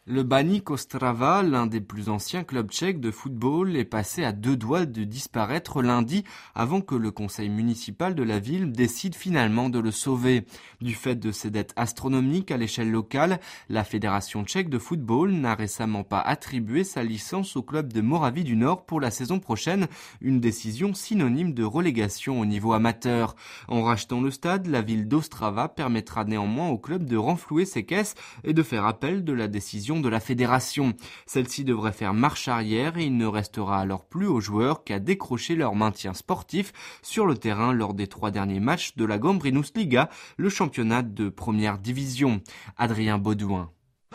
Le Baník Ostrava, l'un des plus anciens clubs tchèques de football, est passé à deux doigts de disparaître lundi avant que le conseil municipal de la ville décide finalement de le sauver. Du fait de ses dettes astronomiques à l'échelle locale, la Fédération tchèque de football n'a récemment pas attribué sa licence au club de Moravie du Nord pour la saison prochaine, une décision synonyme de relégation au niveau amateur. En rachetant le stade, la ville d'Ostrava permettra néanmoins au club de renflouer ses caisses et de faire appel de la décision de la fédération. Celle-ci devrait faire marche arrière et il ne restera alors plus aux joueurs qu'à décrocher leur maintien sportif sur le terrain lors des 3 derniers matchs de la Gambrinus-Liga, le championnat de première division. Adrien Baudouin.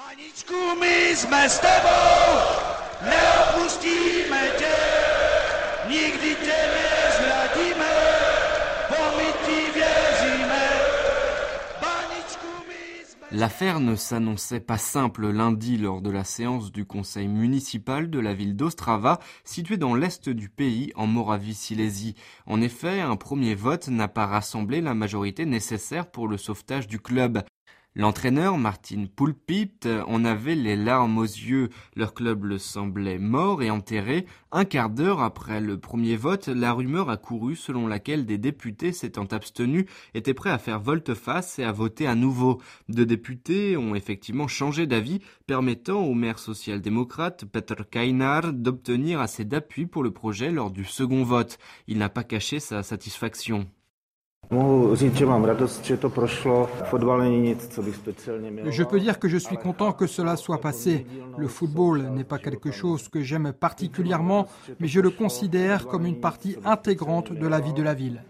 L'affaire ne s'annonçait pas simple lundi lors de la séance du conseil municipal de la ville d'Ostrava, située dans l'est du pays, en Moravie-Silésie. En effet, un premier vote n'a pas rassemblé la majorité nécessaire pour le sauvetage du club. L'entraîneur, Martin Pulpit, en avait les larmes aux yeux. Leur club le semblait mort et enterré. Un quart d'heure après le premier vote, la rumeur a couru selon laquelle des députés s'étant abstenus étaient prêts à faire volte-face et à voter à nouveau. 2 députés ont effectivement changé d'avis, permettant au maire social-démocrate, Petr Kajnar, d'obtenir assez d'appui pour le projet lors du second vote. Il n'a pas caché sa satisfaction. Je peux dire que je suis content que cela soit passé. Le football n'est pas quelque chose que j'aime particulièrement, mais je le considère comme une partie intégrante de la vie de la ville.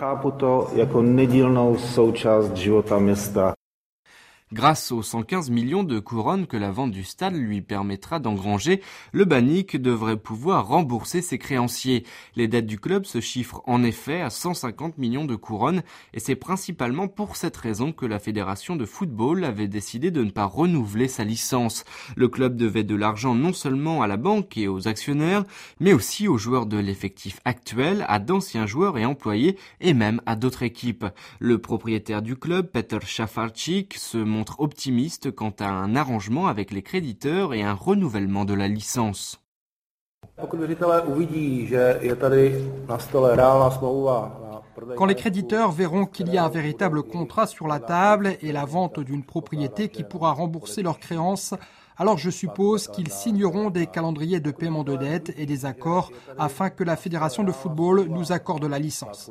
Grâce aux 115 millions de couronnes que la vente du stade lui permettra d'engranger, le Baník devrait pouvoir rembourser ses créanciers. Les dettes du club se chiffrent en effet à 150 millions de couronnes et c'est principalement pour cette raison que la fédération de football avait décidé de ne pas renouveler sa licence. Le club devait de l'argent non seulement à la banque et aux actionnaires, mais aussi aux joueurs de l'effectif actuel, à d'anciens joueurs et employés et même à d'autres équipes. Le propriétaire du club, Petr Šafarčík, se montre optimiste quant à un arrangement avec les créditeurs et un renouvellement de la licence. Quand les créditeurs verront qu'il y a un véritable contrat sur la table et la vente d'une propriété qui pourra rembourser leurs créances, alors je suppose qu'ils signeront des calendriers de paiement de dettes et des accords afin que la Fédération de football nous accorde la licence.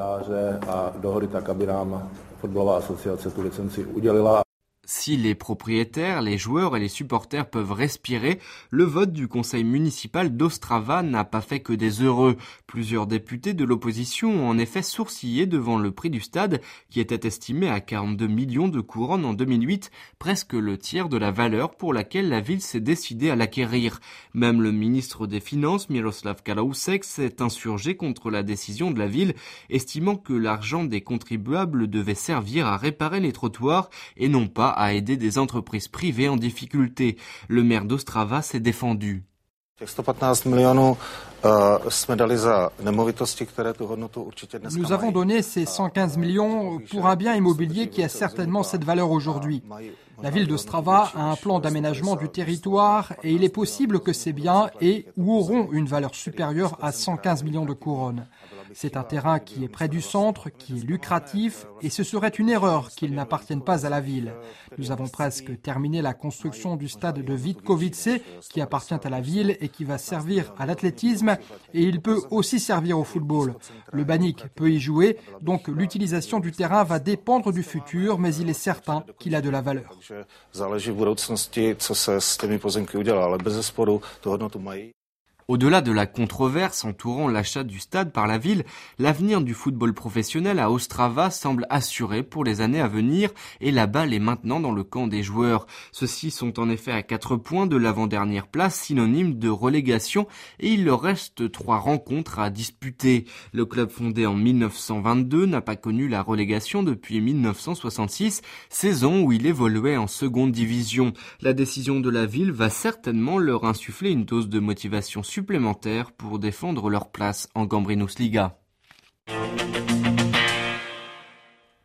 Si les propriétaires, les joueurs et les supporters peuvent respirer, le vote du conseil municipal d'Ostrava n'a pas fait que des heureux. Plusieurs députés de l'opposition ont en effet sourcillé devant le prix du stade, qui était estimé à 42 millions de couronnes en 2008, presque le tiers de la valeur pour laquelle la ville s'est décidée à l'acquérir. Même le ministre des Finances, Miroslav Kalousek, s'est insurgé contre la décision de la ville, estimant que l'argent des contribuables devait servir à réparer les trottoirs et non pas à aider des entreprises privées en difficulté. Le maire d'Ostrava s'est défendu. Nous avons donné ces 115 millions pour un bien immobilier qui a certainement cette valeur aujourd'hui. La ville d'Ostrava a un plan d'aménagement du territoire et il est possible que ces biens aient ou auront une valeur supérieure à 115 millions de couronnes. C'est un terrain qui est près du centre, qui est lucratif et ce serait une erreur qu'il n'appartienne pas à la ville. Nous avons presque terminé la construction du stade de Vítkovice qui appartient à la ville et qui va servir à l'athlétisme et il peut aussi servir au football. Le Baník peut y jouer, donc l'utilisation du terrain va dépendre du futur, mais il est certain qu'il a de la valeur. Au-delà de la controverse entourant l'achat du stade par la ville, l'avenir du football professionnel à Ostrava semble assuré pour les années à venir et la balle est maintenant dans le camp des joueurs. Ceux-ci sont en effet à 4 points de l'avant-dernière place, synonyme de relégation, et il leur reste 3 rencontres à disputer. Le club fondé en 1922 n'a pas connu la relégation depuis 1966, saison où il évoluait en seconde division. La décision de la ville va certainement leur insuffler une dose de motivation supplémentaire pour défendre leur place en Gambrinus Liga.